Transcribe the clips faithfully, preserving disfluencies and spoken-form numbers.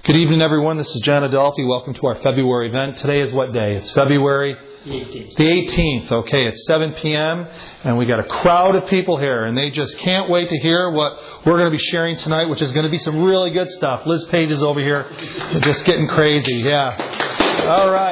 Good evening, everyone. This is John Adolfi. Welcome to our February event. Today is what day? It's February the eighteenth. The eighteenth. Okay, it's seven p.m. and we got a crowd of people here, and they just can't wait to hear what we're going to be sharing tonight, which is going to be some really good stuff. Liz Page is over here, just getting crazy. Yeah. All right.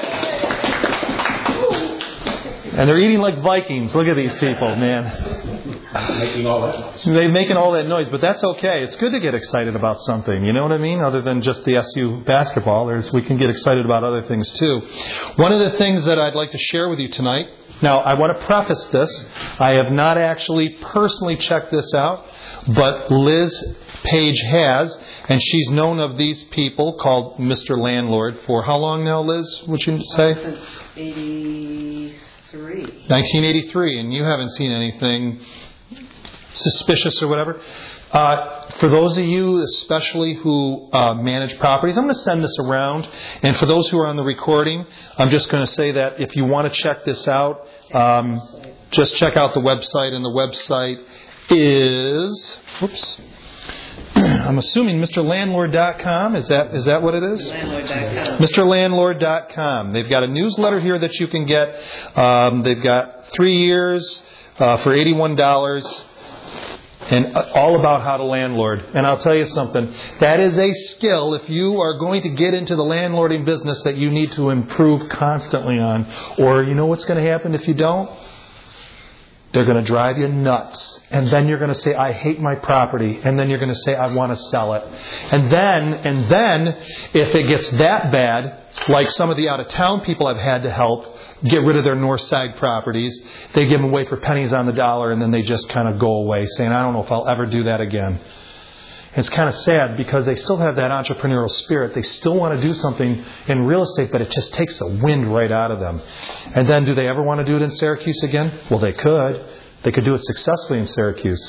And they're eating like Vikings. Look at these people, man. Making all that noise. They're making all that noise, but that's okay. It's good to get excited about something. You know what I mean? Other than just the S U basketball, there's we can get excited about other things too. One of the things that I'd like to share with you tonight. Now, I want to preface this. I have not actually personally checked this out, but Liz Page has, and she's known of these people called Mister Landlord for how long now, Liz? Would you say? Since eighty-three. nineteen eighty-three, and you haven't seen anything suspicious or whatever. Uh, for those of you especially who uh, manage properties, I'm going to send this around. And for those who are on the recording, I'm just going to say that if you want to check this out, um, just check out the website. And the website is, whoops, I'm assuming Mister Landlord dot com. Is that is that what it is? Landlord dot com. Mister Landlord dot com. They've got a newsletter here that you can get. Um, they've got three years uh, for eighty-one dollars. And all about how to landlord. And I'll tell you something. That is a skill, if you are going to get into the landlording business, that you need to improve constantly on. Or you know what's going to happen if you don't? They're going to drive you nuts. And then you're going to say, I hate my property. And then you're going to say, I want to sell it. And then, and then, if it gets that bad, like some of the out-of-town people I've had to help get rid of their north side properties, they give them away for pennies on the dollar, and then they just kind of go away, saying, I don't know if I'll ever do that again. It's kind of sad because they still have that entrepreneurial spirit. They still want to do something in real estate, but it just takes the wind right out of them. And then do they ever want to do it in Syracuse again? Well, they could. They could do it successfully in Syracuse.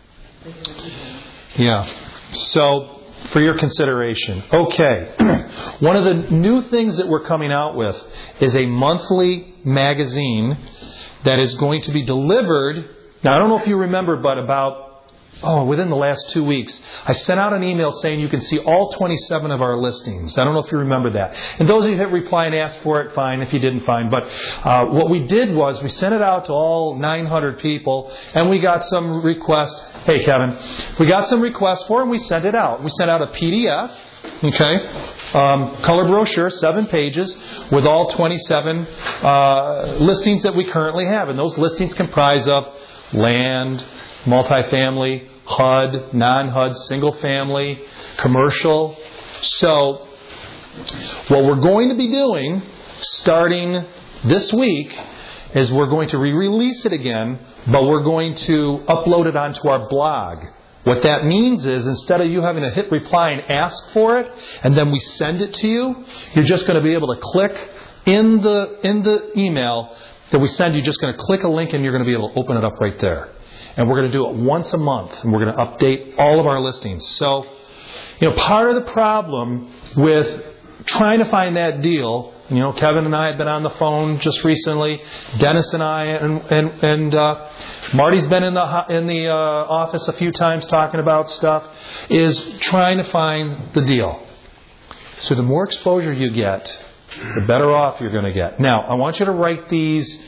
Yeah. So, for your consideration. Okay. One of the new things that we're coming out with is a monthly magazine that is going to be delivered. Now, I don't know if you remember, but about Oh, within the last two weeks, I sent out an email saying you can see all twenty-seven of our listings. I don't know if you remember that. And those of you who reply and asked for it, fine. If you didn't, fine. But uh, what we did was we sent it out to all nine hundred people, and we got some requests. Hey, Kevin. We got some requests for it, and we sent it out. We sent out a P D F, okay, um, color brochure, seven pages, with all twenty-seven uh, listings that we currently have. And those listings comprise of land, multifamily, H U D, non-H U D, single family, commercial. So, what we're going to be doing starting this week is we're going to re-release it again, but we're going to upload it onto our blog. What that means is instead of you having to hit reply and ask for it, and then we send it to you, you're just going to be able to click in the in the email that we send you, just going to click a link and you're going to be able to open it up right there. And we're going to do it once a month. And we're going to update all of our listings. So, you know, part of the problem with trying to find that deal, you know, Kevin and I have been on the phone just recently. Dennis and I and and, and uh, Marty's been in the in the uh, office a few times talking about stuff, is trying to find the deal. So the more exposure you get, the better off you're going to get. Now, I want you to write these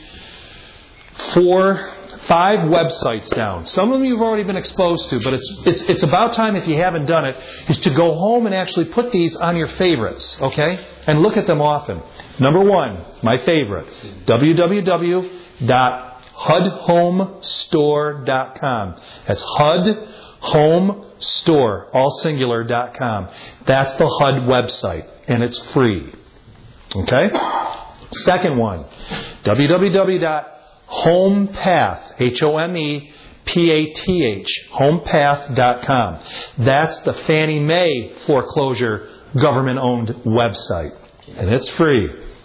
four... Five websites down. Some of them you've already been exposed to, but it's it's it's about time, if you haven't done it, is to go home and actually put these on your favorites, okay? And look at them often. Number one, my favorite, w w w dot h u d home store dot com. That's H U D Home Store, all singular, dot com. That's the H U D website, and it's free. Okay? Second one, w w w dot HomePath, H O M E P A T H, homepath dot com. That's the Fannie Mae foreclosure government-owned website. And it's free.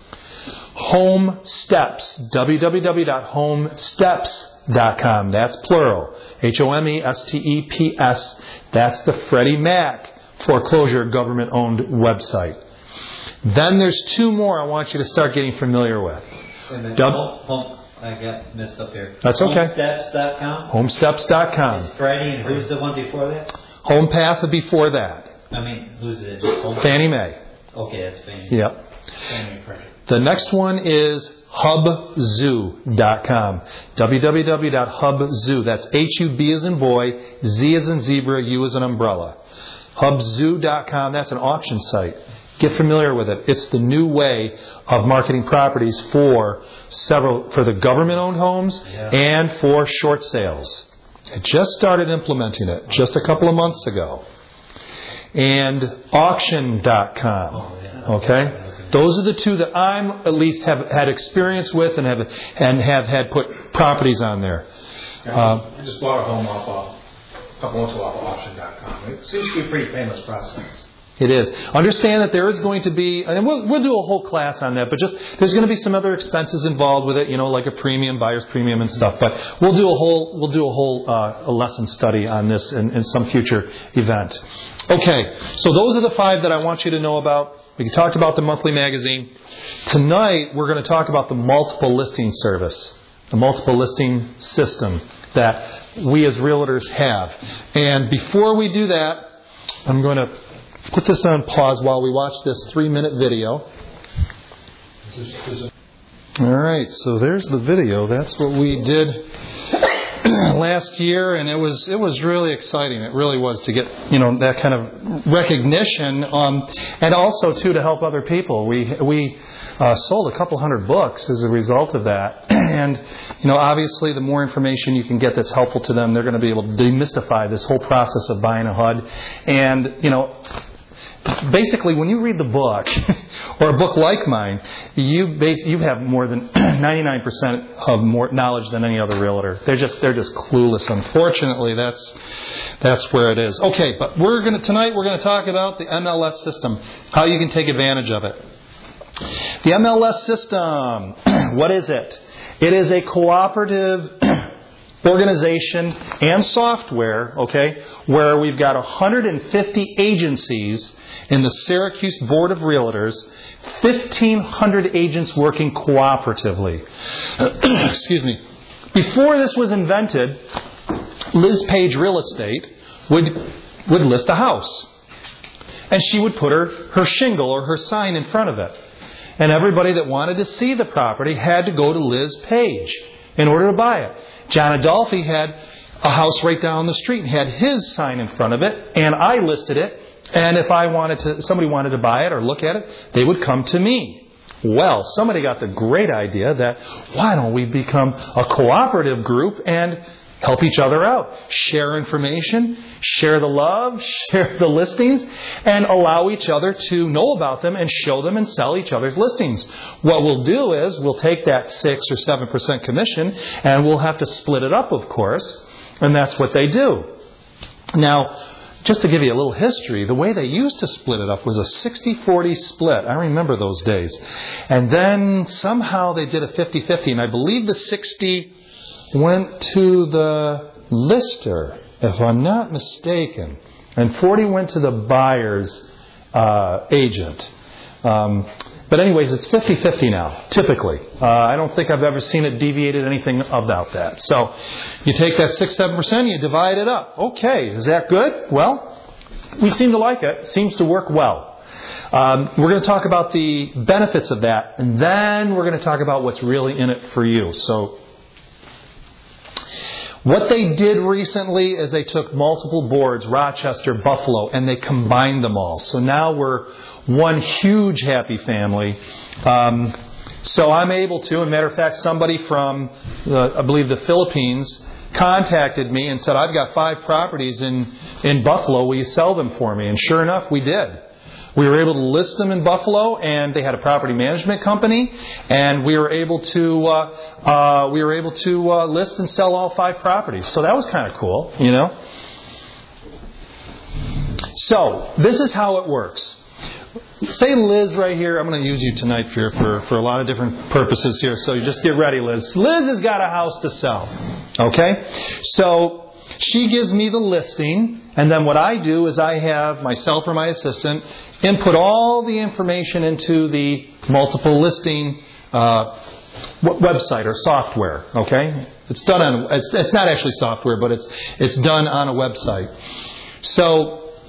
Home Steps, w w w dot home steps dot com. That's plural. H O M E S T E P S. That's the Freddie Mac foreclosure government-owned website. Then there's two more I want you to start getting familiar with. Dub- I got messed up here. That's okay. Homesteps dot com? Homesteps dot com. It's Friday, and who's the one before that? HomePath before that. I mean, who's it? Home Fannie Mae. Okay, that's Fannie. Yep. Fannie Credit. The next one is hubzoo dot com. w w w dot hubzoo. That's H U B as in boy, Z as in zebra, U as in umbrella. hubzoo dot com. That's an auction site. Get familiar with it. It's the new way of marketing properties for several, for the government-owned homes Yeah. and for short sales. I just started implementing it just a couple of months ago. And auction dot com. Oh, yeah. Okay? Okay. Those are the two that I'm at least have had experience with and have and have had put properties on there. Uh, I just bought a home off of, a couple months ago off of auction dot com. It seems to be a pretty painless process. It is. Understand that there is going to be, and we'll, we'll do a whole class on that, but just there's going to be some other expenses involved with it, you know, like a premium, buyer's premium and stuff. But we'll do a whole we'll do a whole uh, a lesson study on this in, in some future event. Okay, so those are the five that I want you to know about. We talked about the monthly magazine. Tonight we're going to talk about the multiple listing service, the multiple listing system that we as realtors have. And before we do that, I'm going to put this on pause while we watch this three-minute video. All right, so there's the video. That's what we did last year, and it was it was really exciting. It really was to get, you know, that kind of recognition, um, and also too to help other people. We we uh, sold a couple hundred books as a result of that, and you know, obviously, the more information you can get that's helpful to them, they're going to be able to demystify this whole process of buying a H U D, and you know. Basically, when you read the book, or a book like mine, you base, you have more than ninety-nine percent of more knowledge than any other realtor. They're just they're just clueless. Unfortunately, that's that's where it is. Okay, but we're gonna tonight we're gonna talk about the M L S system, how you can take advantage of it. The M L S system, what is it? It is a cooperative organization and software, okay, where we've got one hundred fifty agencies in the Syracuse Board of Realtors, fifteen hundred agents working cooperatively. Excuse me. Before this was invented, Liz Page Real Estate would would list a house. And she would put her, her shingle or her sign in front of it. And everybody that wanted to see the property had to go to Liz Page in order to buy it. John Adolphi had a house right down the street and had his sign in front of it, and I listed it. And if I wanted to, somebody wanted to buy it or look at it, they would come to me. Well, somebody got the great idea that why don't we become a cooperative group and help each other out, share information, share the love, share the listings, and allow each other to know about them and show them and sell each other's listings. What we'll do is we'll take that six or seven percent commission and we'll have to split it up, of course, and that's what they do. Now, just to give you a little history, the way they used to split it up was a sixty forty split. I remember those days. And then somehow they did a fifty-fifty, and I believe the sixty went to the lister, if I'm not mistaken, and forty went to the buyer's uh, agent. Um, but anyways, it's fifty-fifty now, typically. Uh, I don't think I've ever seen it deviated anything about that. So you take that six, seven percent, you divide it up. Okay, is that good? Well, we seem to like it. It seems to work well. Um, we're going to talk about the benefits of that, and then we're going to talk about what's really in it for you. So what they did recently is they took multiple boards, Rochester, Buffalo, and they combined them all. So now we're one huge happy family. Um, so I'm able to, as a matter of fact, somebody from, uh, I believe, the Philippines contacted me and said, I've got five properties in, in Buffalo. Will you sell them for me? And sure enough, we did. We were able to list them in Buffalo, and they had a property management company, and we were able to uh, uh, we were able to uh, list and sell all five properties. So that was kind of cool, you know. So this is how it works. Say Liz right here. I'm going to use you tonight for, for for a lot of different purposes here. So you just get ready, Liz. Liz has got a house to sell. Okay, so she gives me the listing, and then what I do is I have myself or my assistant input all the information into the multiple listing uh, website or software. Okay, it's done on it's, it's not actually software, but it's it's done on a website. So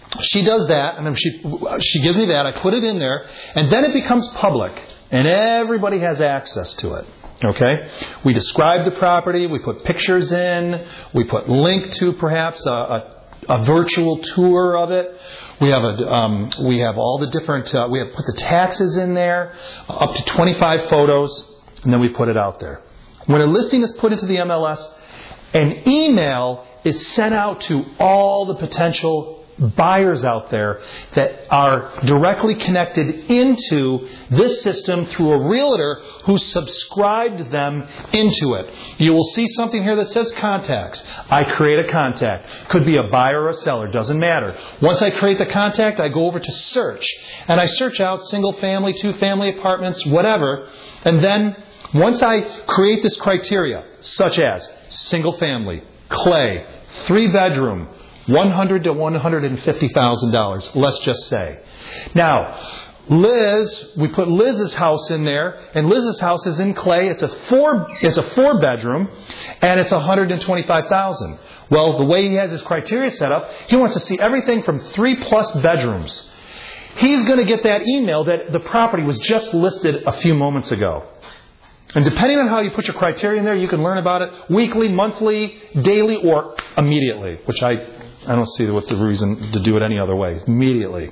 she does that, and then she she gives me that. I put it in there, and then it becomes public, and everybody has access to it. Okay? We describe the property. We put pictures in. We put link to perhaps a, a, a virtual tour of it. We have a um, we have all the different. Uh, we have put the taxes in there, uh, up to twenty-five photos, and then we put it out there. When a listing is put into the M L S, an email is sent out to all the potential buyers out there that are directly connected into this system through a realtor who subscribed them into it. You will see something here that says contacts. I create a contact. Could be a buyer or a seller. Doesn't matter. Once I create the contact, I go over to search. And I search out single family, two family apartments, whatever. And then once I create this criteria, such as single family, clay, three bedroom, one hundred thousand to one hundred fifty thousand dollars, let's just say. Now, Liz, we put Liz's house in there, and Liz's house is in clay. It's a four, it's a four bedroom, and it's one hundred twenty-five thousand dollars. Well, the way he has his criteria set up, he wants to see everything from three plus bedrooms. He's going to get that email that the property was just listed a few moments ago. And depending on how you put your criteria in there, you can learn about it weekly, monthly, daily, or immediately, which I I don't see what the reason to do it any other way. Immediately.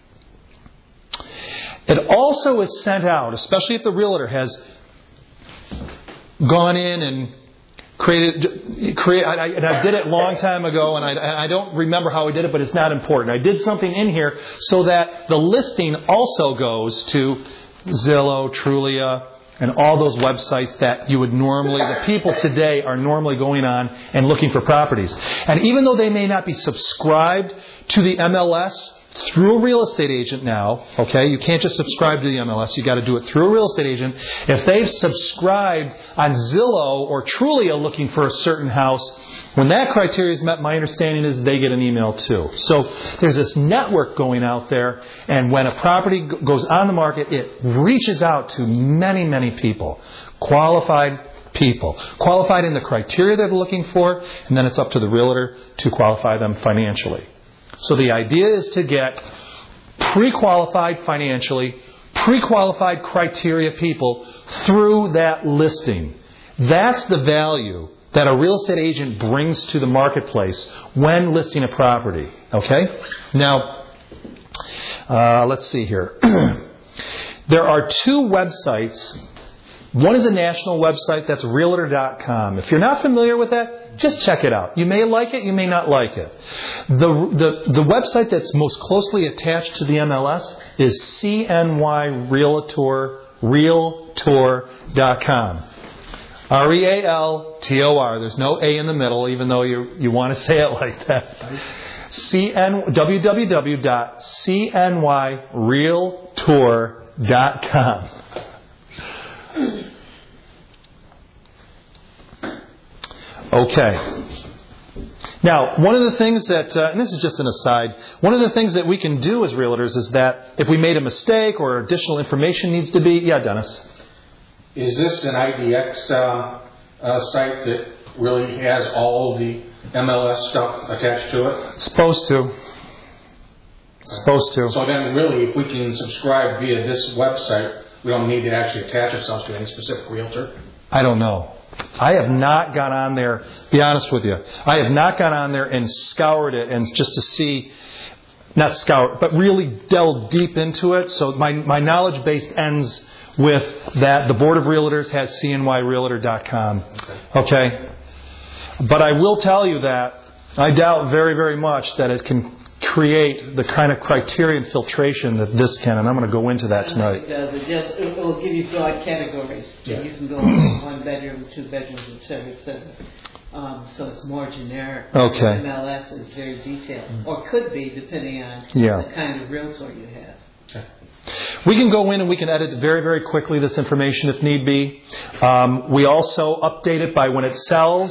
It also is sent out, especially if the realtor has gone in and created, create, I, and I did it a long time ago, and I, I don't remember how I did it, but it's not important. I did something in here so that the listing also goes to Zillow, Trulia, and all those websites that you would normally, the people today are normally going on and looking for properties. And even though they may not be subscribed to the M L S through a real estate agent now, okay, you can't just subscribe to the M L S, you got to do it through a real estate agent. If they've subscribed on Zillow or Trulia looking for a certain house, when that criteria is met, my understanding is they get an email too. So there's this network going out there, and when a property goes on the market, it reaches out to many, many people. Qualified people. Qualified in the criteria they're looking for, and then it's up to the realtor to qualify them financially. So the idea is to get pre-qualified financially, pre-qualified criteria people through that listing. That's the value that a real estate agent brings to the marketplace when listing a property. Okay? Now, uh, let's see here. There are two websites. One is a national website. That's realtor dot com. If you're not familiar with that, just check it out. You may like it. You may not like it. The, the, the website that's most closely attached to the M L S is C N Y Realtor, realtor dot com. R E A L T O R. There's no A in the middle, even though you you want to say it like that. C N w w w dot c n y realtor dot com. Okay. Now, one of the things that, uh, and this is just an aside, one of the things that we can do as realtors is that if we made a mistake or additional information needs to be, yeah, Dennis. Is this an I D X uh, uh, site that really has all the M L S stuff attached to it? Supposed to. Supposed to. So then really, if we can subscribe via this website, we don't need to actually attach ourselves to any specific realtor? I don't know. I have not gone on there, be honest with you, I have not gone on there and scoured it and just to see, not scour, but really delve deep into it. So my, my knowledge base ends with that the Board of Realtors has C N Y realtor dot com. Okay? But I will tell you that I doubt very, very much that it can create the kind of criterion filtration that this can, and I'm going to go into that tonight. It does. It just it will give you broad categories. So yeah. You can go one bedroom, two bedrooms, et cetera, et cetera. Um, so it's more generic. Okay. M L S is very detailed, or could be depending on yeah. the kind of realtor you have. Okay. We can go in and we can edit very, very quickly this information if need be. Um, we also update it by when it sells.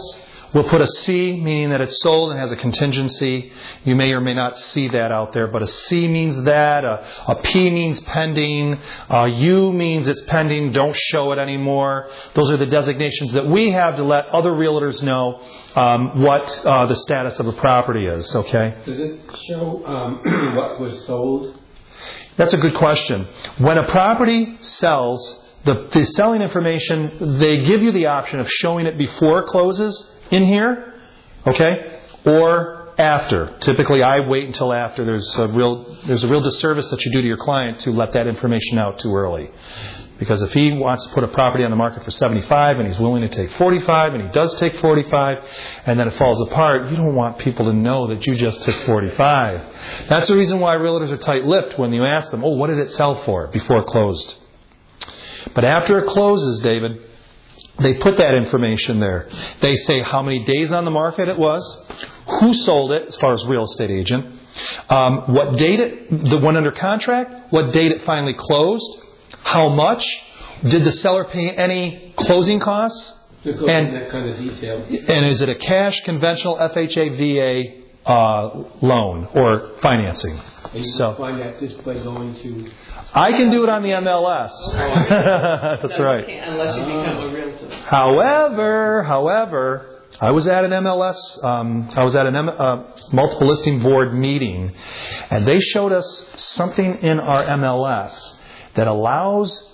We'll put a C, meaning that it's sold and has a contingency. You may or may not see that out there, but a C means that. A, a P means pending. A U means it's pending. Don't show it anymore. Those are the designations that we have to let other realtors know um, what uh, the status of a property is. Okay. Does it show um, what was sold? That's a good question. When a property sells, the, the selling information, they give you the option of showing it before it closes in here, okay, or after. Typically, I wait until after. There's a real there's a real disservice that you do to your client to let that information out too early. Because if he wants to put a property on the market for seventy-five and he's willing to take forty-five and he does take forty-five and then it falls apart, you don't want people to know that you just took forty-five. That's the reason why realtors are tight-lipped when you ask them, oh, what did it sell for before it closed? But after it closes, David, they put that information there. They say how many days on the market it was, who sold it as far as real estate agent, um, what date it, the one under contract, what date it finally closed, how much, did the seller pay any closing costs, and that kind of detail. And is it a cash, conventional, F H A, V A uh, loan or financing? And you so, can find that just by going to... I can do it on the M L S. That's No, right. you can't unless you become a realtor. However, however, I was at an M L S, um, I was at an M, uh, multiple listing board meeting, and they showed us something in our M L S that allows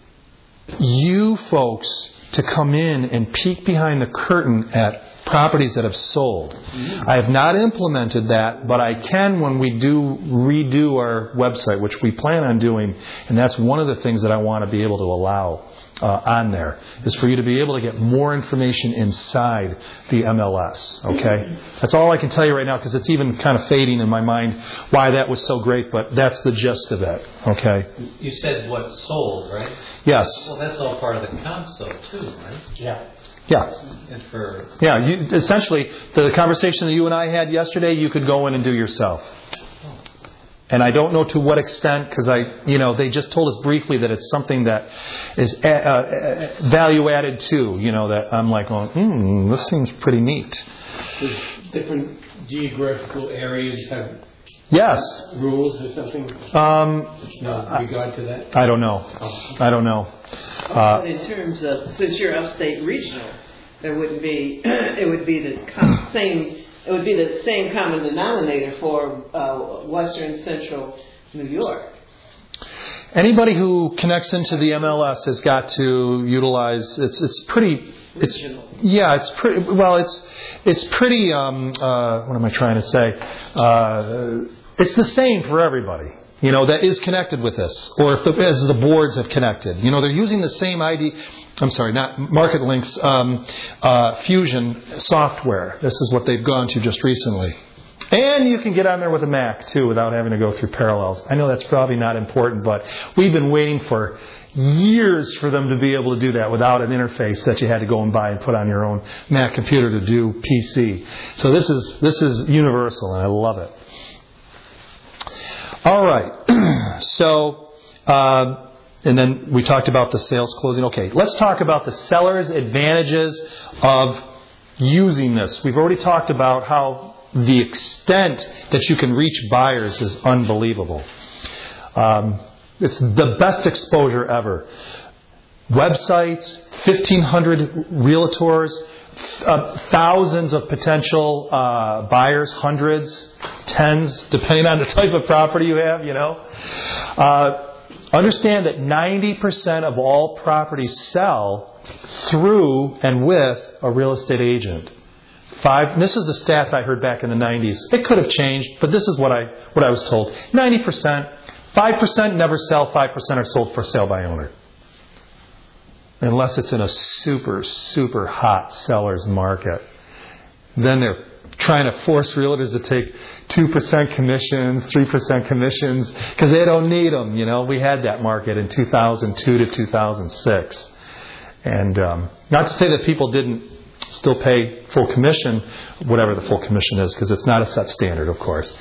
you folks to come in and peek behind the curtain at properties that have sold. Mm-hmm. I have not implemented that, but I can when we do redo our website, which we plan on doing, and that's one of the things that I want to be able to allow uh, on there, is for you to be able to get more information inside the M L S, okay? That's all I can tell you right now, because it's even kind of fading in my mind why that was so great, but that's the gist of it, okay? You said what's sold, right? Yes. Well, that's all part of the comp, so too, right? Yeah. Yeah. And for Yeah, you, essentially, the conversation that you and I had yesterday, you could go in and do yourself. And I don't know to what extent, because I, you know, they just told us briefly that it's something that is a, uh, value added to, you know, that I'm like, going, hmm, this seems pretty neat. Does different geographical areas have Yes. rules or something? Um, No, regard to that? I don't know. I don't know. Uh, But in terms of, since you're upstate regional, there wouldn't be, it would be the com- same, it would be the same common denominator for uh, Western Central New York. Anybody who connects into the M L S has got to utilize. It's it's pretty. It's Regional. yeah. It's pretty well. It's it's pretty. Um, uh, what am I trying to say? Uh, it's the same for everybody. You know, that is connected with this, or if the, as the boards have connected. You know, they're using the same I D. I'm sorry, not MarketLink's um, uh, Fusion software. This is what they've gone to just recently. And you can get on there with a Mac, too, without having to go through Parallels. I know that's probably not important, but we've been waiting for years for them to be able to do that without an interface that you had to go and buy and put on your own Mac computer to do P C. So this is this is universal, and I love it. All right. So, uh, and then we talked about the sales closing. Okay, let's talk about the seller's advantages of using this. We've already talked about how the extent that you can reach buyers is unbelievable. Um, it's the best exposure ever. Websites, fifteen hundred realtors, uh, thousands of potential uh, buyers, hundreds, tens, depending on the type of property you have, you know. Uh, understand that ninety percent of all properties sell through and with a real estate agent. Five. This is the stats I heard back in the nineties. It could have changed, but this is what I what I was told. Ninety percent, five percent never sell. Five percent are sold for sale by owner, unless it's in a super super hot seller's market. Then they're trying to force realtors to take two percent commissions, three percent commissions, because they don't need them. You know, we had that market in two thousand two to two thousand six, and um, not to say that people didn't still pay full commission, whatever the full commission is, because it's not a set standard, of course.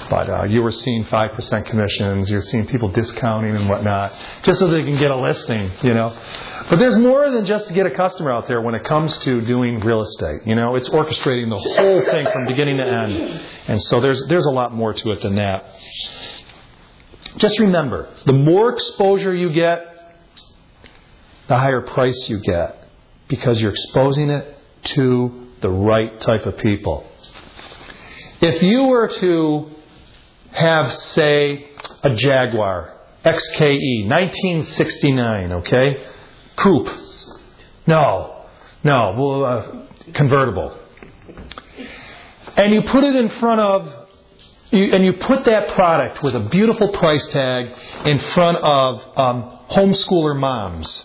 But uh, you were seeing five percent commissions. You're seeing people discounting and whatnot, just so they can get a listing, you know. But there's more than just to get a customer out there when it comes to doing real estate. You know, it's orchestrating the whole thing from beginning to end. And so there's there's a lot more to it than that. Just remember, the more exposure you get, the higher price you get, because you're exposing it to the right type of people. If you were to have, say, a Jaguar X K E nineteen sixty-nine, okay? Coupe. No. No. Well, uh, convertible. And you put it in front of, you, and you put that product with a beautiful price tag in front of um, homeschooler moms.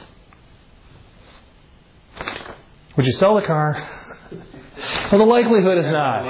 Would you sell the car? Well, the likelihood is not.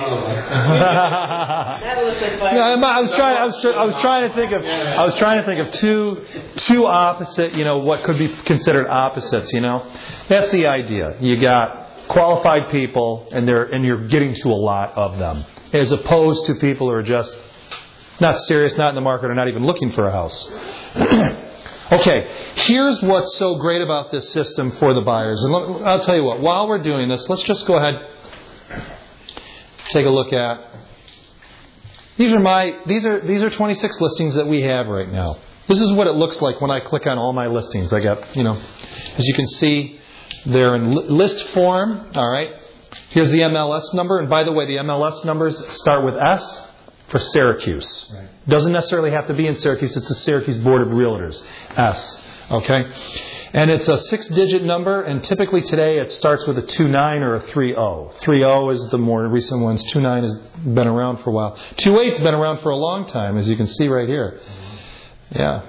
Yeah, I was trying. I was. I was trying to think of. I was trying to think of two, two opposite. You know, what could be considered opposites. You know, that's the idea. You got qualified people, and they're and you're getting to a lot of them, as opposed to people who are just not serious, not in the market, or not even looking for a house. Okay, here's what's so great about this system for the buyers. And look, I'll tell you what. While we're doing this, let's just go ahead. Take a look at these are my these are these are twenty-six listings that we have right now. This is what it looks like when I click on all my listings. I got, you know, as you can see, they're in list form. All right. Here's the M L S number, and by the way, the M L S numbers start with S for Syracuse. Right. Doesn't necessarily have to be in Syracuse. It's the Syracuse Board of Realtors. S. Okay. And it's a six-digit number, and typically today it starts with a two nine or a three oh. three oh is the more recent ones. two nine has been around for a while. two eight's been around for a long time, as you can see right here. Yeah.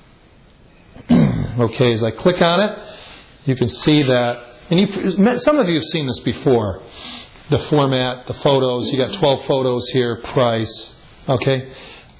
Okay, as I click on it, you can see that. And you, some of you have seen this before. The format, the photos. You got twelve photos here, price. Okay.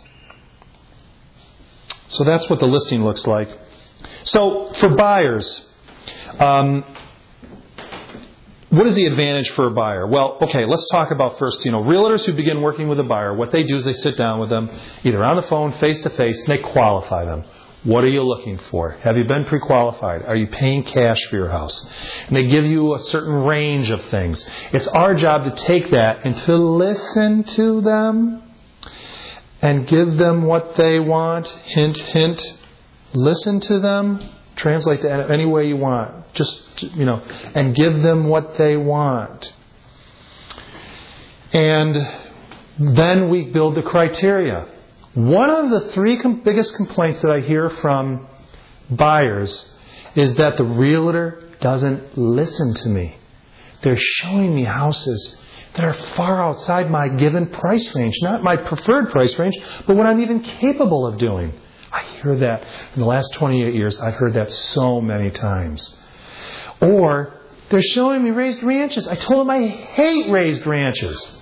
So that's what the listing looks like. So for buyers, um, what is the advantage for a buyer? Well, okay, let's talk about first, you know, realtors who begin working with a buyer, what they do is they sit down with them, either on the phone, face-to-face, and they qualify them. What are you looking for? Have you been pre-qualified? Are you paying cash for your house? And they give you a certain range of things. It's our job to take that and to listen to them and give them what they want. Hint, hint. Listen to them, translate that any way you want, just, you know, and give them what they want. And then we build the criteria. One of the three com- biggest complaints that I hear from buyers is that the realtor doesn't listen to me. They're showing me houses that are far outside my given price range, not my preferred price range, but what I'm even capable of doing. I hear that in the last twenty-eight years. I've heard that so many times. Or they're showing me raised ranches. I told them I hate raised ranches.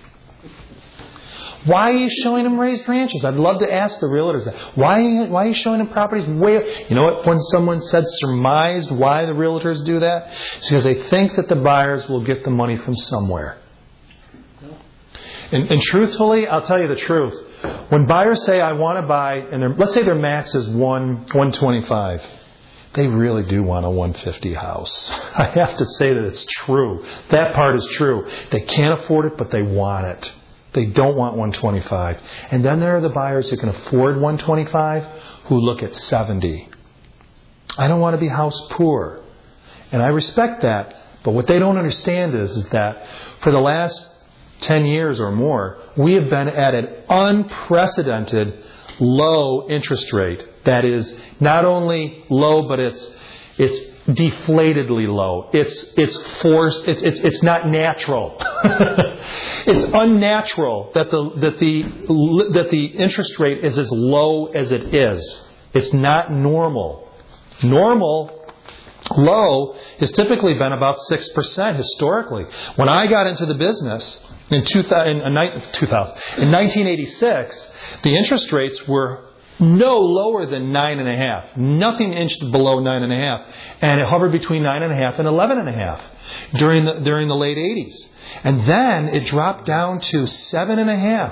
Why are you showing them raised ranches? I'd love to ask the realtors that. Why, why are you showing them properties way... You know what? When someone said surmised why the realtors do that, it's because they think that the buyers will get the money from somewhere. And, and truthfully, I'll tell you the truth. When buyers say, I want to buy, and let's say their max is one one twenty-five, they really do want a one fifty house. I have to say that it's true. That part is true. They can't afford it, but they want it. They don't want one twenty-five. And then there are the buyers who can afford one twenty-five who look at seventy. I don't want to be house poor. And I respect that. But what they don't understand is, is that for the last ten years or more, we have been at an unprecedented low interest rate. That is not only low, but it's it's deflatedly low. It's it's forced. It's it's it's not natural. It's unnatural that the that the that the interest rate is as low as it is. It's not normal. Normal. Low has typically been about six percent historically. When I got into the business in, two thousand, in nineteen eighty-six, the interest rates were no lower than nine and a half. Nothing inched below nine and a half. And it hovered between nine and a half and eleven and a half during the, during the late eighties. And then it dropped down to seven and a half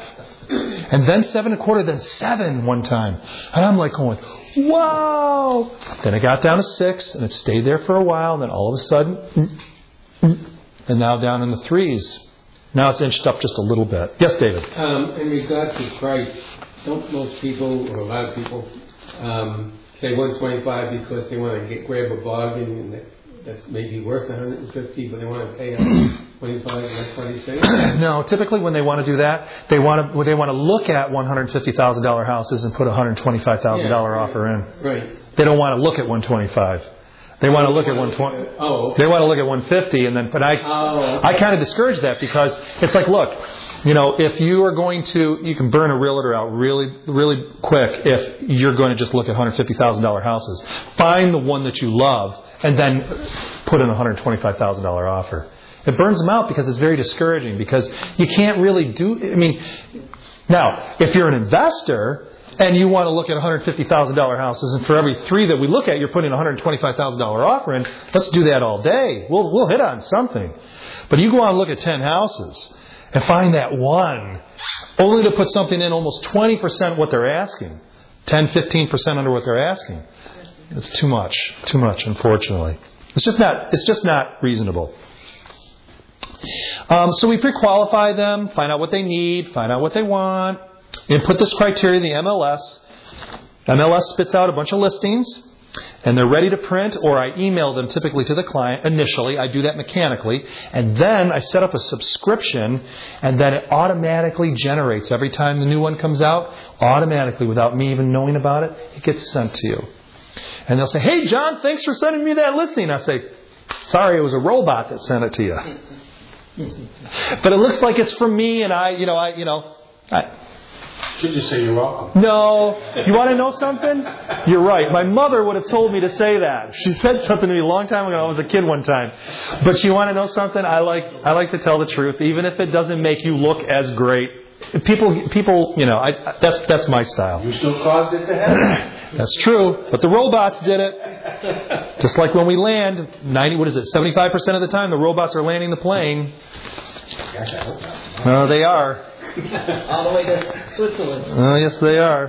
And then seven and a quarter, then seven one time. And I'm like going, whoa! Then it got down to six, and it stayed there for a while, and then all of a sudden, and now down in the threes. Now it's inched up just a little bit. Yes, David? Um, in regard to price, don't most people, or a lot of people, um, say one twenty-five because they want to get grab a bargain and that's, that's maybe worth one hundred fifty, but they want to pay twenty-five, that's what he's saying? No, typically when they want to do that, they want to they want to look at one hundred fifty thousand dollars houses and put a one hundred twenty-five thousand dollars yeah, offer in. Right. They don't want to look at one twenty-five. They want to look at one twenty. Oh, okay. They want to look at one fifty, and then. But I, oh, okay. I kind of discourage that because it's like, look, you know, if you are going to, you can burn a realtor out really, really quick if you're going to just look at one hundred fifty thousand dollars houses. Find the one that you love, and then put in a one hundred twenty-five thousand dollars offer. It burns them out because it's very discouraging because you can't really do. I mean, now if you're an investor. And you want to look at one hundred fifty thousand dollars houses, and for every three that we look at, you're putting a one hundred twenty-five thousand dollars offer in. Let's do that all day. We'll we'll hit on something. But you go out and look at ten houses and find that one, only to put something in almost twenty percent what they're asking, ten, fifteen percent under what they're asking. It's too much, too much, unfortunately. It's just not. It's just not reasonable. Um, so we pre-qualify them, find out what they need, find out what they want. Input this criteria in the M L S. M L S spits out a bunch of listings, and they're ready to print, or I email them typically to the client initially. I do that mechanically. And then I set up a subscription, and then it automatically generates. Every time the new one comes out, automatically, without me even knowing about it, it gets sent to you. And they'll say, hey, John, thanks for sending me that listing. I say, sorry, it was a robot that sent it to you. But it looks like it's from me, and I, you know, I, you know, I... Should just say you're welcome. No. You want to know something? You're right. My mother would have told me to say that. She said something to me a long time ago. I was a kid one time. But you want to know something? I like I like to tell the truth, even if it doesn't make you look as great. People, people, you know, I, that's that's my style. You still caused it to happen. That's true. But the robots did it. Just like when we land, ninety, what is it, seventy-five percent of the time the robots are landing the plane. Gosh, I hope not. Oh, they are. All the way to Switzerland. Oh, yes, they are.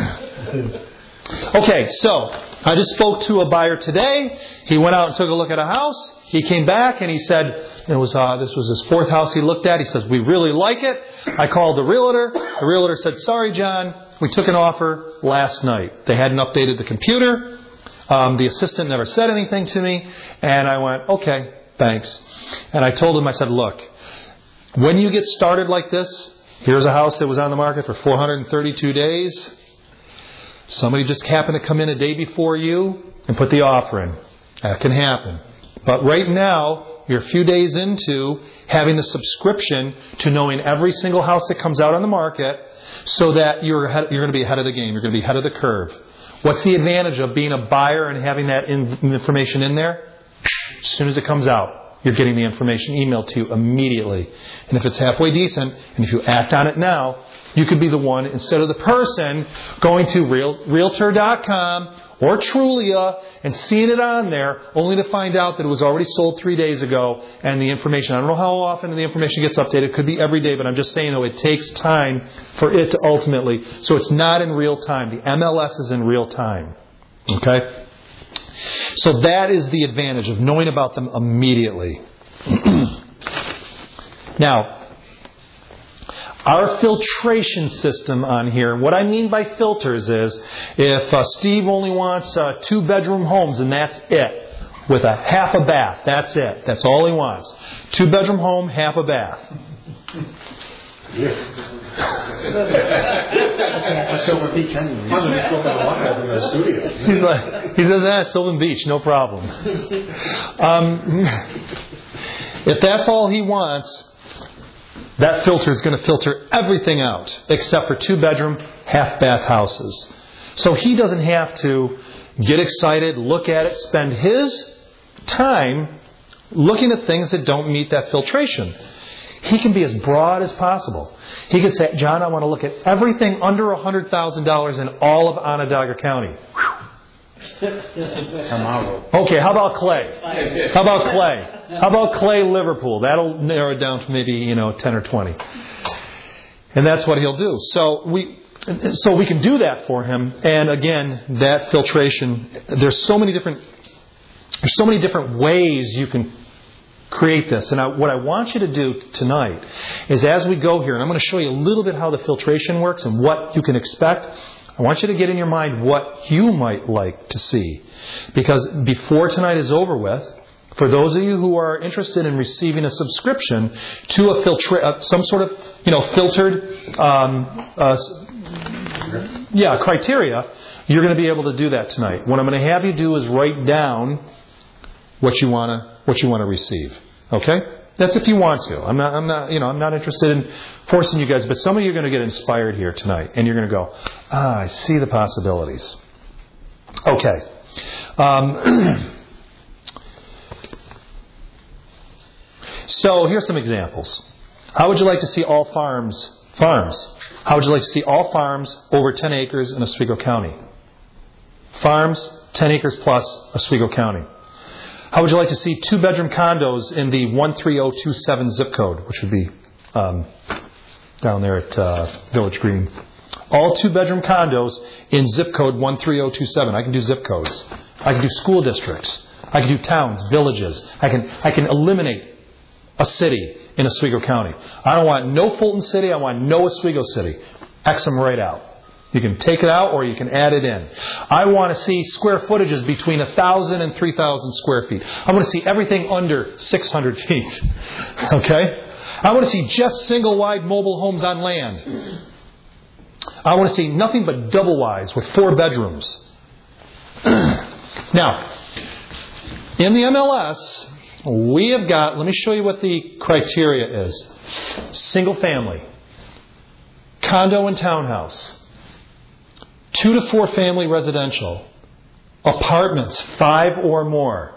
Okay, so I just spoke to a buyer today. He went out and took a look at a house. He came back and he said it was uh, this was his fourth house he looked at. He says, we really like it. I called the realtor. The realtor said, sorry, John, we took an offer last night. They hadn't updated the computer. Um, the assistant never said anything to me. And I went, okay, thanks. And I told him, I said, look, when you get started like this, here's a house that was on the market for four hundred thirty-two days. Somebody just happened to come in a day before you and put the offer in. That can happen. But right now, you're a few days into having the subscription to knowing every single house that comes out on the market so that you're ahead, you're going to be ahead of the game. You're going to be ahead of the curve. What's the advantage of being a buyer and having that in, information in there? As soon as it comes out, you're getting the information emailed to you immediately. And if it's halfway decent, and if you act on it now, you could be the one, instead of the person going to Real, Realtor dot com or Trulia and seeing it on there, only to find out that it was already sold three days ago, and the information, I don't know how often the information gets updated. It could be every day, but I'm just saying, though, it takes time for it to ultimately, so it's not in real time. The M L S is in real time. Okay? So that is the advantage of knowing about them immediately. Now, our filtration system on here, what I mean by filters is, if uh, Steve only wants uh, two bedroom homes and that's it, with a half a bath, that's it. That's all he wants. Two bedroom home, half a bath. That's Silver Beach anyway. I'm going to look at a lot in the studio. He's like, he says, ah, Sylvan Beach, no problem. Um, if that's all he wants, that filter is going to filter everything out except for two bedroom, half bath houses. So he doesn't have to get excited, look at it, spend his time looking at things that don't meet that filtration. He can be as broad as possible. He could say, John, I want to look at everything under one hundred thousand dollars in all of Onondaga County. Okay, how about Clay? How about Clay? How about Clay, Liverpool? That'll narrow it down to maybe, you know, ten or twenty. And that's what he'll do. So we, so we can do that for him. And again, that filtration, there's so many different, there's so many different ways you can create this. And I, what I want you to do tonight is, as we go here, and I'm going to show you a little bit how the filtration works and what you can expect. I want you to get in your mind what you might like to see. Because before tonight is over with, for those of you who are interested in receiving a subscription to a filtra- uh, some sort of, you know, filtered, um, uh, yeah, criteria, you're going to be able to do that tonight. What I'm going to have you do is write down what you want to what you want to receive. Okay? That's if you want to. I'm not. I'm not. You know. I'm not interested in forcing you guys. But some of you are going to get inspired here tonight, and you're going to go, ah, I see the possibilities. Okay. Um, so here's some examples. How would you like to see all farms? Farms. How would you like to see all farms over ten acres in Oswego County? Farms ten acres plus Oswego County. How would you like to see two-bedroom condos in the one three zero two seven zip code, which would be um, down there at uh, Village Green? All two-bedroom condos in zip code one three zero two seven. I can do zip codes. I can do school districts. I can do towns, villages. I can I can eliminate a city in Oswego County. I don't want no Fulton City. I want no Oswego City. X them right out. You can take it out or you can add it in. I want to see square footages between one thousand and three thousand square feet. I want to see everything under six hundred feet. Okay? I want to see just single-wide mobile homes on land. I want to see nothing but double-wides with four bedrooms. Now, in the M L S, we have got, let me show you what the criteria is. Single family, condo and townhouse, two to four family residential, apartments, five or more,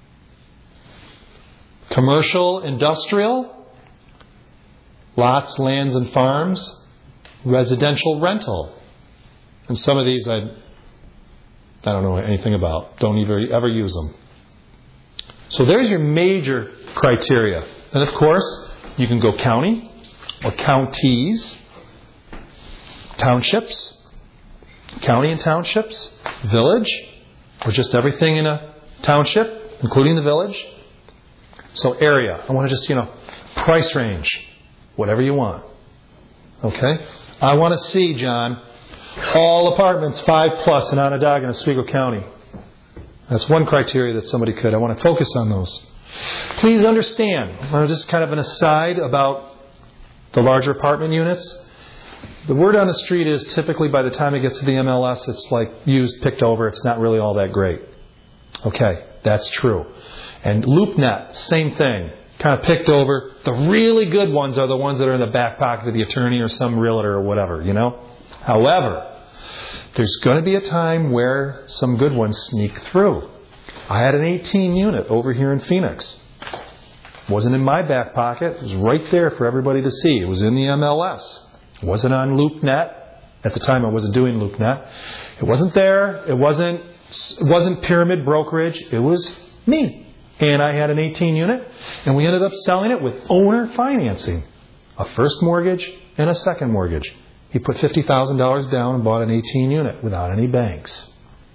commercial, industrial, lots, lands, and farms, residential rental. And some of these I, I don't know anything about. Don't even ever use them. So there's your major criteria. And of course, you can go county or counties, townships, county and townships, village, or just everything in a township, including the village. So area. I want to just, you know, price range, whatever you want. Okay? I want to see, John, all apartments five plus in Onondaga and Oswego County. That's one criteria that somebody could. I want to focus on those. Please understand, uh, just kind of an aside about the larger apartment units. The word on the street is typically by the time it gets to the M L S, it's like used, picked over. It's not really all that great. Okay, that's true. And LoopNet, same thing. Kind of picked over. The really good ones are the ones that are in the back pocket of the attorney or some realtor or whatever, you know. However, there's going to be a time where some good ones sneak through. I had an eighteen unit over here in Phoenix. It wasn't in my back pocket. It was right there for everybody to see. It was in the M L S. It wasn't on LoopNet. At the time, I wasn't doing LoopNet. It wasn't there. It wasn't, it wasn't Pyramid Brokerage. It was me. And I had an eighteen unit. And we ended up selling it with owner financing. A first mortgage and a second mortgage. He put fifty thousand dollars down and bought an eighteen unit without any banks.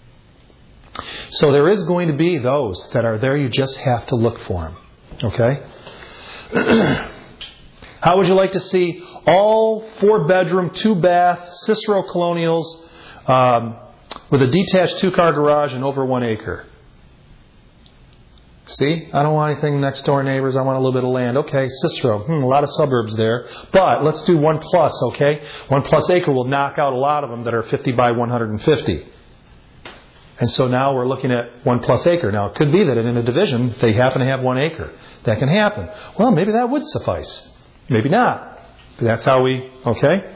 So there is going to be those that are there. You just have to look for them. Okay? How would you like to see all four-bedroom, two-bath Cicero Colonials um, with a detached two-car garage and over one acre? See, I don't want anything next door neighbors. I want a little bit of land. Okay, Cicero, hmm, a lot of suburbs there. But let's do one plus, okay? One plus acre will knock out a lot of them that are fifty by one hundred fifty. And so now we're looking at one plus acre. Now, it could be that in a division, they happen to have one acre. That can happen. Well, maybe that would suffice. Maybe not. But that's how we, okay?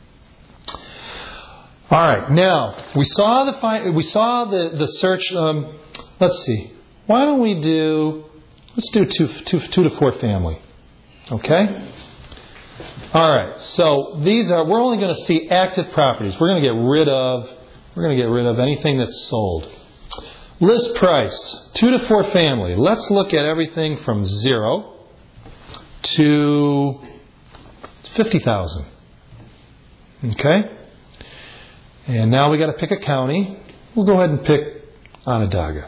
All right. Now, we saw the fi- we saw the, the search. Um, let's see. Why don't we do, let's do two, two, two to four family. Okay? All right. So these are, we're only going to see active properties. We're going to get rid of, we're going to get rid of anything that's sold. List price, two to four family. Let's look at everything from zero to fifty thousand. Okay? And now we got to pick a county. We'll go ahead and pick Onondaga.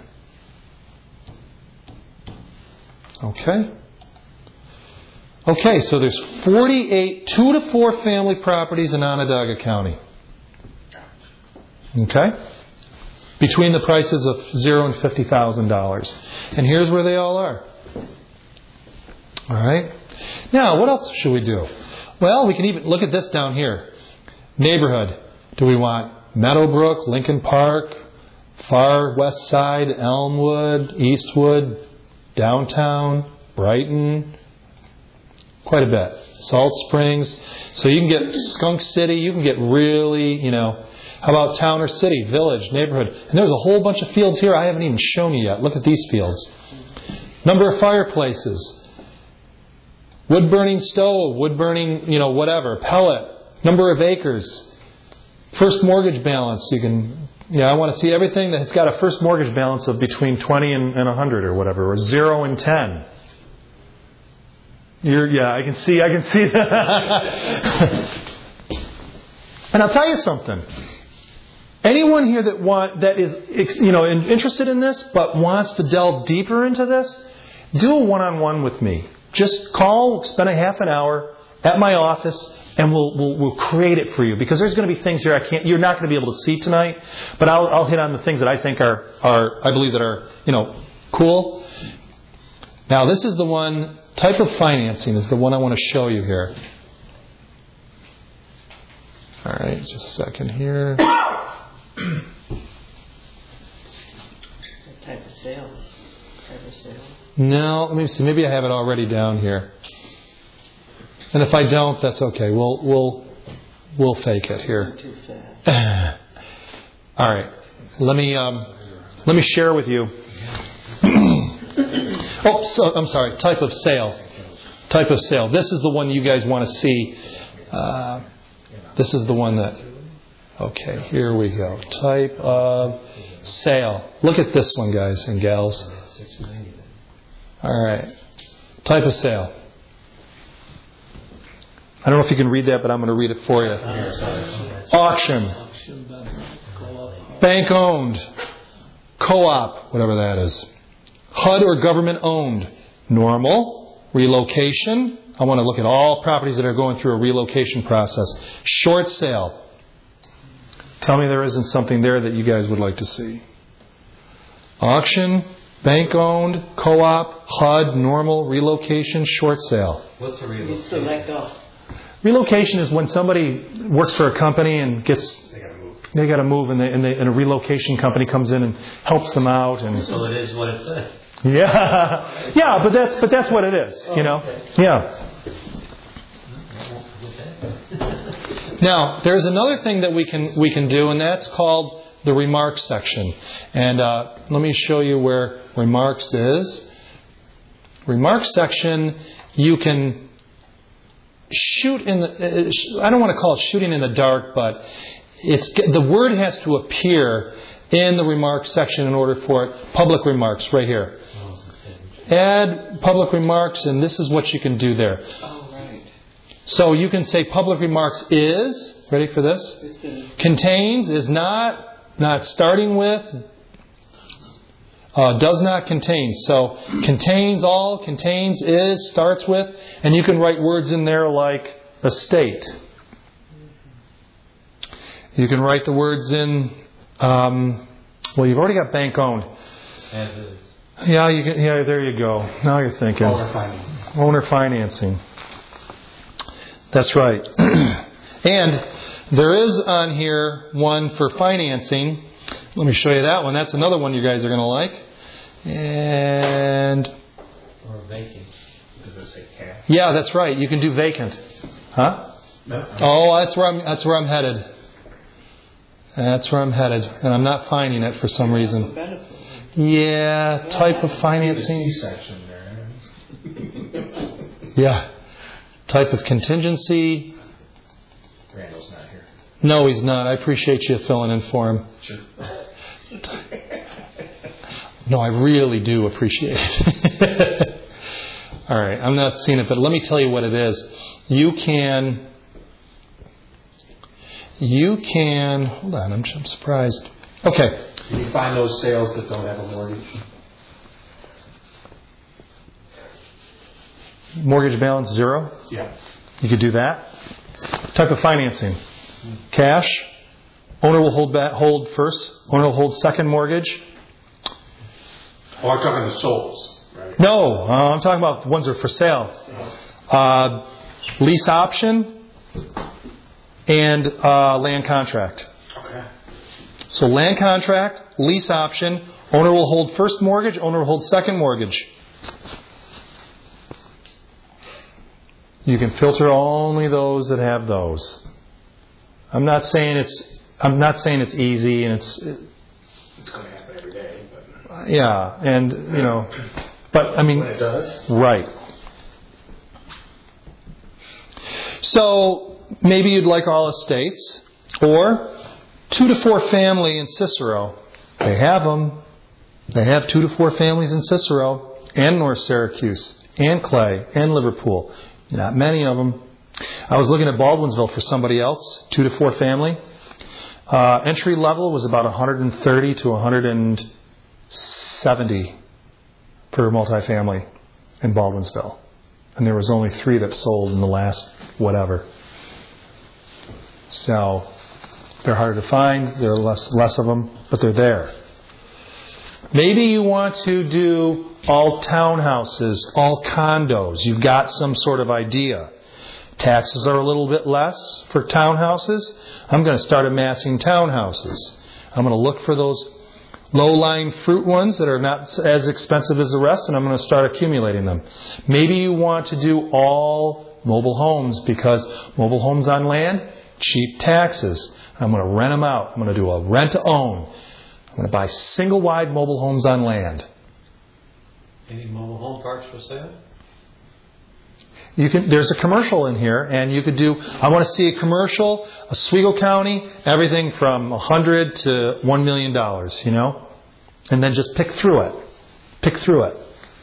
Okay? Okay, so there's forty-eight two to four family properties in Onondaga County. Okay? Between the prices of zero and fifty thousand dollars. And here's where they all are. All right? Now, what else should we do? Well, we can even look at this down here. Neighborhood. Do we want Meadowbrook, Lincoln Park, Far West Side, Elmwood, Eastwood, Downtown, Brighton? Quite a bit. Salt Springs. So you can get Skunk City. You can get really, you know, how about town or city, village, neighborhood? And there's a whole bunch of fields here I haven't even shown you yet. Look at these fields. Number of fireplaces. Wood burning stove, wood burning, you know, whatever, pellet. Number of acres. First mortgage balance. You can, yeah, I want to see everything that's got a first mortgage balance of between twenty and, and one hundred or whatever, or zero and ten. You're, yeah, I can see, I can see that. And I'll tell you something. Anyone here that want that is, you know, interested in this but wants to delve deeper into this, do a one-on-one with me. Just call, spend a half an hour at my office, and we'll we'll, we'll create it for you. Because there's going to be things here I can't, you're not going to be able to see tonight. But I'll I'll hit on the things that I think are are I believe that are, you know, cool. Now this is the one type of financing is the one I want to show you here. All right, just a second here. What type of sales? Type of sale? No, let me see. Maybe I have it already down here. And if I don't, that's okay. We'll we'll we'll fake it here. Too fast. All right. Let me um, let me share with you. oh, so I'm sorry. Type of sale. Type of sale. This is the one you guys want to see. Uh, this is the one that. Okay, here we go. Type of sale. Look at this one, guys and gals. All right. Type of sale. I don't know if you can read that, but I'm going to read it for you. Auction. Bank owned. Co-op, whatever that is. H U D or government owned. Normal. Relocation. I want to look at all properties that are going through a relocation process. Short sale. Tell me there isn't something there that you guys would like to see. Auction. Bank owned, co-op, H U D, normal, relocation, short sale. What's a You relocation? select all. Relocation is when somebody works for a company and gets they got to move, and, they, and, they, and a relocation company comes in and helps them out. And So it is what it says. yeah, yeah, but that's but that's what it is, you know. Yeah. Now there's another thing that we can we can do, and that's called the remarks section. And uh, let me show you where remarks is. Remarks section, you can shoot in the, I don't want to call it shooting in the dark, but it's the word has to appear in the remarks section in order for it. Public remarks, right here. Add public remarks, and this is what you can do there. Oh, right. So you can say public remarks is, ready for this? Contains, is not, not starting with, uh, does not contain. So contains all, contains is, starts with, and you can write words in there like estate. You can write the words in, um, well, you've already got bank owned. As is. Yeah, you can, yeah, there you go. Now you're thinking. Owner financing. Owner financing. That's right. And there is on here one for financing. Let me show you that one. That's another one you guys are going to like. And Or vacant. Does it say cash? yeah, that's right. You can do vacant. Huh? No. Oh, that's where I'm. That's where I'm headed. That's where I'm headed, and I'm not finding it for some reason. Yeah, type of financing. C-section there. Yeah, type of contingency. Randall's not here. No, he's not. I appreciate you filling in for him. Sure. No, I really do appreciate it. All right, I'm not seeing it, but let me tell you what it is. You can, you can, hold on, I'm, I'm surprised. Okay. Can you find those sales that don't have a mortgage? Mortgage balance zero? Yeah. You could do that. Type of financing. Cash. Owner will hold back, hold first. Owner will hold second mortgage. Oh, I'm talking the souls, right? No, uh, I'm talking about the ones that are for sale. Uh, lease option and uh, land contract. Okay. So land contract, lease option. Owner will hold first mortgage. Owner will hold second mortgage. You can filter only those that have those. I'm not saying it's. I'm not saying it's easy and it's. It's going to happen every day, but Yeah, and you know, but I mean, when it does, right. So maybe you'd like all estates or two to four family in Cicero. They have them. They have two to four families in Cicero and North Syracuse and Clay and Liverpool. Not many of them. I was looking at Baldwinsville for somebody else, two to four family. Uh, entry level was about one hundred thirty to one hundred seventy per multifamily in Baldwinsville. And there was only three that sold in the last whatever. So they're harder to find. There are less, less of them, but they're there. Maybe you want to do all townhouses, all condos. You've got some sort of idea. Taxes are a little bit less for townhouses. I'm going to start amassing townhouses. I'm going to look for those low-lying fruit ones that are not as expensive as the rest, and I'm going to start accumulating them. Maybe you want to do all mobile homes because mobile homes on land, cheap taxes. I'm going to rent them out. I'm going to do a rent-to-own. I'm going to buy single-wide mobile homes on land. Any mobile home parks for sale? You can. There's a commercial in here, and you could do. I want to see a commercial, Oswego County, everything from a hundred to one million dollars. You know, and then just pick through it. Pick through it.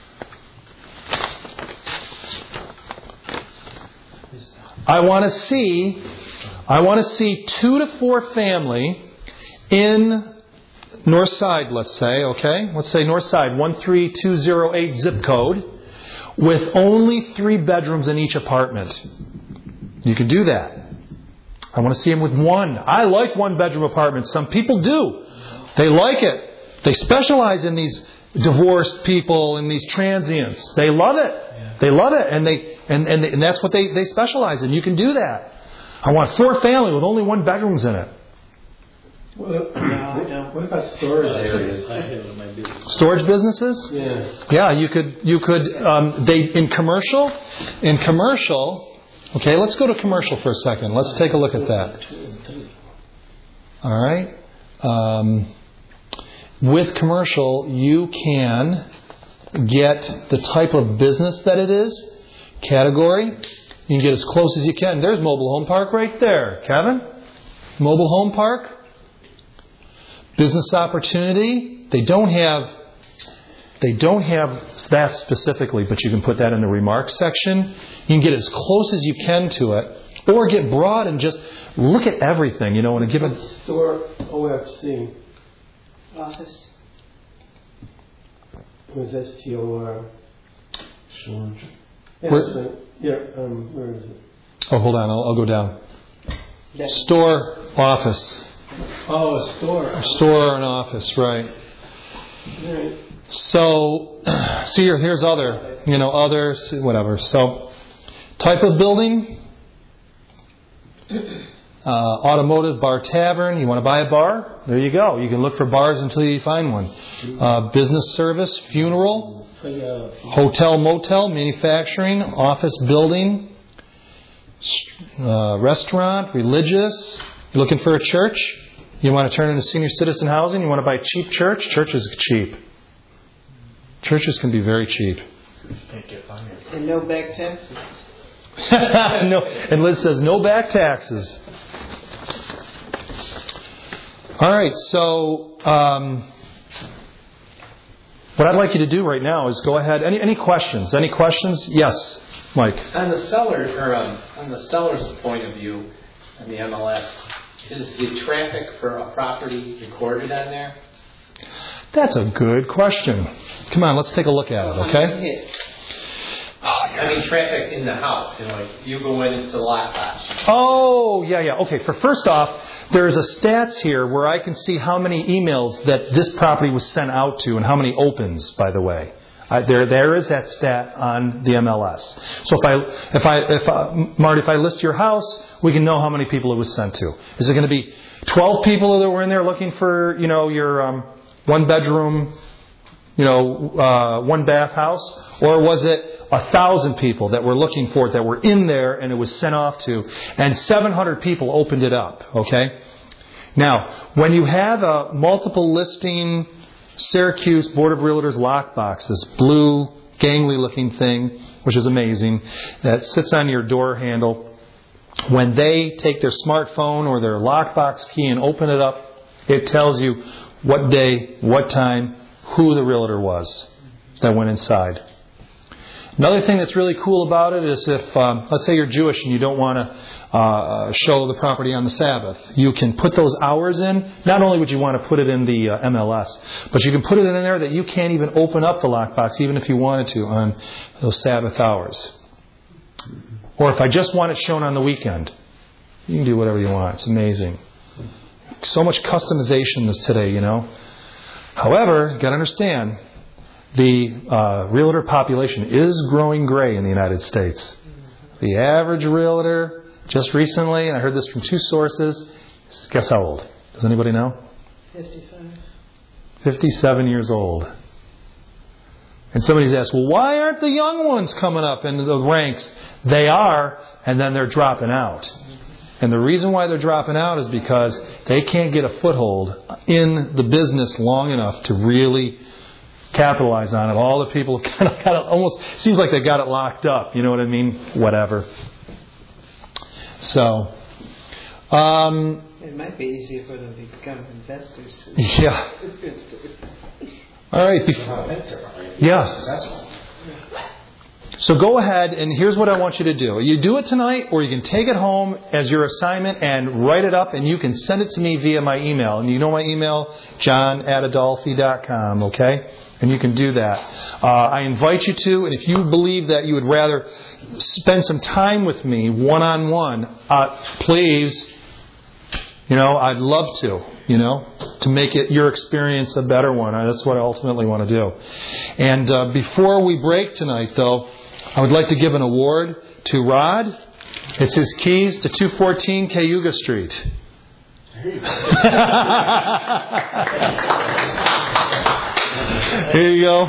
I want to see. I want to see two to four family in North Side. Let's say, okay. Let's say North Side, one three two zero eight zip code. With only three bedrooms in each apartment. You can do that. I want to see them with one. I like one bedroom apartments. Some people do. They like it. They specialize in these divorced people and these transients. They love it. Yeah. They love it. And they and, and, and that's what they, they specialize in. You can do that. I want four family with only one bedrooms in it. Well, no, what about storage areas? Storage businesses? Yeah. Yeah, you could you could um, they in commercial in commercial. Okay, let's go to commercial for a second. Let's take a look at that. All right. Um, with commercial, you can get the type of business that it is, category. You can get as close as you can. There's mobile home park right there, Kevin. Mobile home park. Business opportunity. They don't have they don't have that specifically, but you can put that in the remarks section. You can get as close as you can to it, or get broad and just look at everything. You know, in a given store O F C office. Was S T O R. storage. Yeah, Where, so, yeah. Um, where is it? oh, hold on. I'll, I'll go down. That, Store, office. Oh, a store. Store or an office, right. Right. So, see here, here's other, you know, other, whatever. So, type of building, uh, automotive, bar, tavern. You want to buy a bar? There you go. You can look for bars until you find one. Uh, business service, funeral, hotel, motel, manufacturing, office building, uh, restaurant, religious. You looking for a church? You want to turn into senior citizen housing? You want to buy cheap church? Church is cheap. Churches can be very cheap. and no back taxes. no, and Liz says no back taxes. All right, so um, what I'd like you to do right now is go ahead. Any any questions? Any questions? Yes, Mike. On the seller or um, on the seller's point of view, in the M L S, is the traffic for a property recorded on there? That's a good question. Come on, let's take a look at it, okay? I mean, traffic in the house. You know, like you go in, it's a lockbox. Oh, yeah, yeah. Okay, for first off, there's a stats here where I can see how many emails that this property was sent out to and how many opens, by the way. I, there, there is that stat on the M L S. So if I, if I, if I, Marty, if I list your house, we can know how many people it was sent to. Is it going to be twelve people that were in there looking for, you know, your um, one bedroom, you know, uh, one bath house, or was it a thousand people that were looking for it that were in there and it was sent off to, and seven hundred people opened it up? Okay. Now, when you have a multiple listing Syracuse Board of Realtors lockbox, this blue, gangly looking thing, which is amazing, that sits on your door handle. When they take their smartphone or their lockbox key and open it up, it tells you what day, what time, who the realtor was that went inside. Another thing that's really cool about it is if, um, let's say you're Jewish and you don't want to uh, show the property on the Sabbath, you can put those hours in. Not only would you want to put it in the uh, M L S, but you can put it in there that you can't even open up the lockbox even if you wanted to on those Sabbath hours. Or if I just want it shown on the weekend, you can do whatever you want. It's amazing. So much customization this today, you know. However, you got to understand, the uh, realtor population is growing gray in the United States. The average realtor, just recently, and I heard this from two sources, guess how old? Does anybody know? fifty-five. fifty-seven years old. And somebody's asked, well, why aren't the young ones coming up into the ranks? They are, and then they're dropping out. And the reason why they're dropping out is because they can't get a foothold in the business long enough to really capitalize on it. All the people kind of got it, almost seems like they got it locked up. You know what I mean? Whatever. So, um, it might be easier for them to become investors. Yeah. All right. Bef- yeah. So go ahead, and here's what I want you to do. You do it tonight, or you can take it home as your assignment and write it up, and you can send it to me via my email. And you know my email, john at adolphi dot com, okay? And you can do that. Uh, I invite you to, and if you believe that you would rather spend some time with me one-on-one, uh, please, you know, I'd love to, you know, to make it your experience a better one. That's what I ultimately want to do. And uh, before we break tonight, though, I would like to give an award to Rod. It's his keys to two fourteen Cayuga Street. Here you go.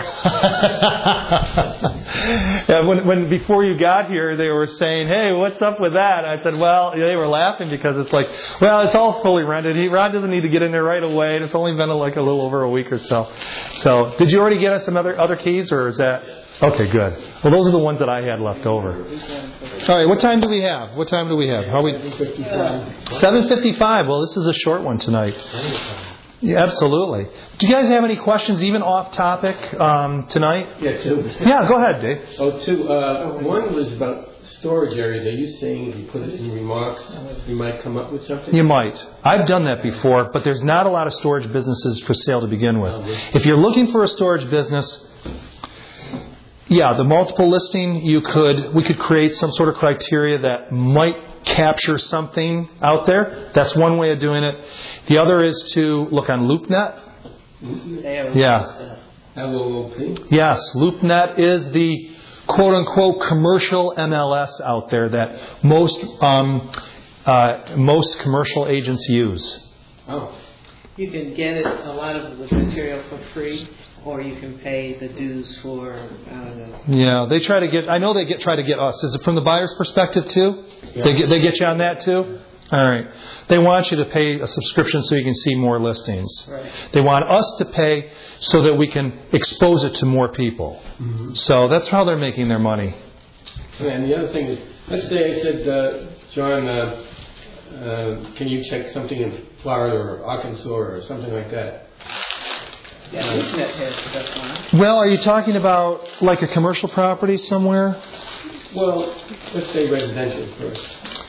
Yeah, when, when before you got here, they were saying, "Hey, what's up with that?" I said, "Well," they were laughing because it's like, "Well, it's all fully rented. He, Rod doesn't need to get in there right away. And it's only been like a little over a week or so." So, did you already get us some other other keys, or is that okay? Good. Well, those are the ones that I had left over. All right. What time do we have? What time do we have? How are we? Seven fifty-five. Well, this is a short one tonight. Yeah, absolutely. Do you guys have any questions, even off topic, um, tonight? Yeah, two. Yeah, go ahead, Dave. Oh, two. Uh, one was about storage areas. Are you saying if you put it in remarks, you might come up with something? You might. I've done that before, but there's not a lot of storage businesses for sale to begin with. If you're looking for a storage business, yeah, the multiple listing, you could, we could create some sort of criteria that might capture something out there. That's one way of doing it. The other is to look on LoopNet. Yeah. L O O P? Yes, LoopNet is the quote-unquote commercial M L S out there that most um, uh, most commercial agents use. Oh. You can get it, a lot of the material for free, or you can pay the dues for, I don't know. Yeah, they try to get, I know they get try to get us. Is it from the buyer's perspective too? Yeah. They get, they get you on that too? All right. They want you to pay a subscription so you can see more listings. Right. They want us to pay so that we can expose it to more people. Mm-hmm. So that's how they're making their money. And the other thing is, let's say I said, uh, John, uh, uh, can you check something in Florida or Arkansas or something like that? Yeah, LoopNet has stuff on it. Well, are you talking about like a commercial property somewhere? Well, let's say residential first.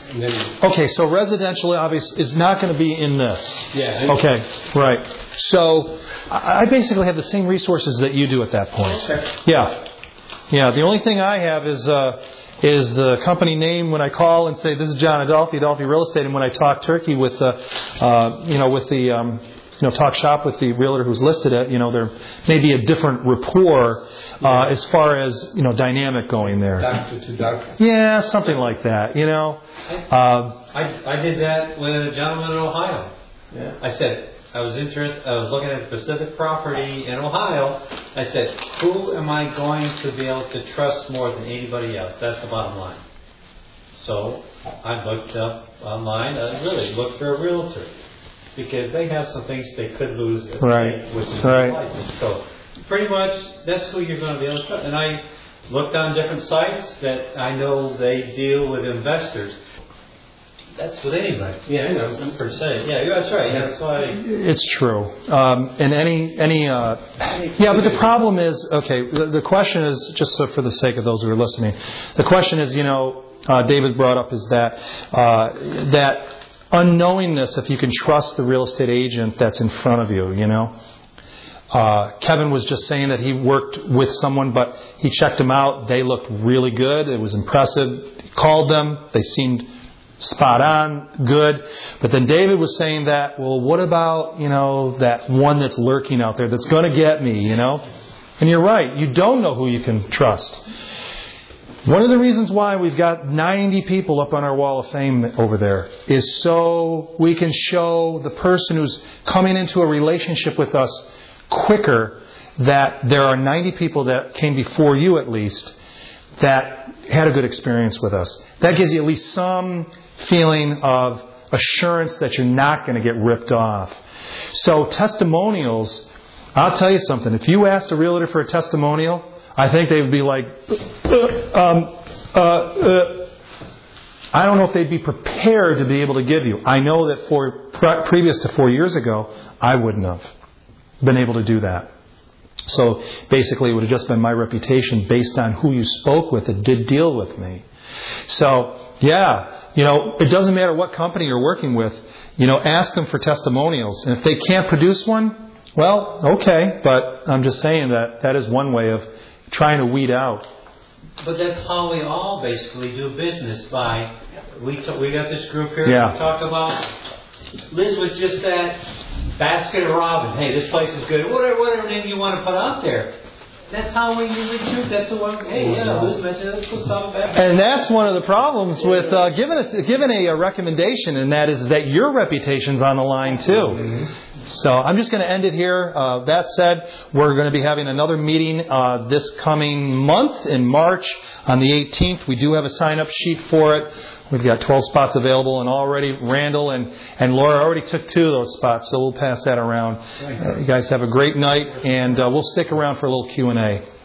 And then, Okay, so residential obviously is not going to be in this. yeah. Okay, right. So I I basically have the same resources that you do at that point. Okay. Yeah, yeah. The only thing I have is uh, is the company name when I call and say this is John Adolphi, Adolphi Real Estate, and when I talk turkey with the uh, you know with the um, you know talk shop with the realtor who's listed it, you know there may be a different rapport uh, as far as you know dynamic going there. Doctor to doctor. Yeah, something like that. You know. Uh, I, I did that with a gentleman in Ohio. Yeah. I said, I was interested, I was looking at a specific property in Ohio. I said, who am I going to be able to trust more than anybody else? That's the bottom line. So I looked up online, I really looked for a realtor. Because they have some things they could lose if Right. they, which is Right. license. So pretty much that's who you're going to be able to trust. And I looked on different sites that I know they deal with investors. That's with anybody. Yeah, I know. Per se. Yeah, that's right. That's why. It's true. Um, and any, any, uh, yeah, but the problem is, okay, the, the question is, just so for the sake of those who are listening, the question is, you know, uh, David brought up is that, uh, that unknowingness if you can trust the real estate agent that's in front of you, you know. Uh, Kevin was just saying that he worked with someone, but he checked them out. They looked really good. It was impressive. He called them. They seemed spot on, good. But then David was saying that, well, what about, you know, that one that's lurking out there that's going to get me, you know? And you're right. You don't know who you can trust. One of the reasons why we've got ninety people up on our wall of fame over there is so we can show the person who's coming into a relationship with us quicker that there are ninety people that came before you at least that had a good experience with us. That gives you at least some feeling of assurance that you're not going to get ripped off. So testimonials, I'll tell you something. If you asked a realtor for a testimonial, I think they would be like, uh, um, uh, uh. I don't know if they'd be prepared to be able to give you. I know that for pre- previous to four years ago, I wouldn't have been able to do that. So basically it would have just been my reputation based on who you spoke with that did deal with me. So, yeah, you know, it doesn't matter what company you're working with. You know, ask them for testimonials. And if they can't produce one, well, okay. But I'm just saying that that is one way of trying to weed out. But that's how we all basically do business. By we t- we got this group here. Yeah. We talked about. Liz was just that Baskin Robbins. Hey, this place is good. Whatever, whatever name you want to put out there. That's how we recruit. That's the one. Hey, yeah, Liz mentioned let's put something back. And that's one of the problems with uh, giving a, giving a, a recommendation, and that is that your reputation's on the line too. Mm-hmm. So I'm just going to end it here. Uh, that said, we're going to be having another meeting uh, this coming month in March on the eighteenth. We do have a sign-up sheet for it. We've got twelve spots available, and already Randall and, and Laura already took two of those spots, so we'll pass that around. Uh, you guys have a great night, and uh, we'll stick around for a little Q and A.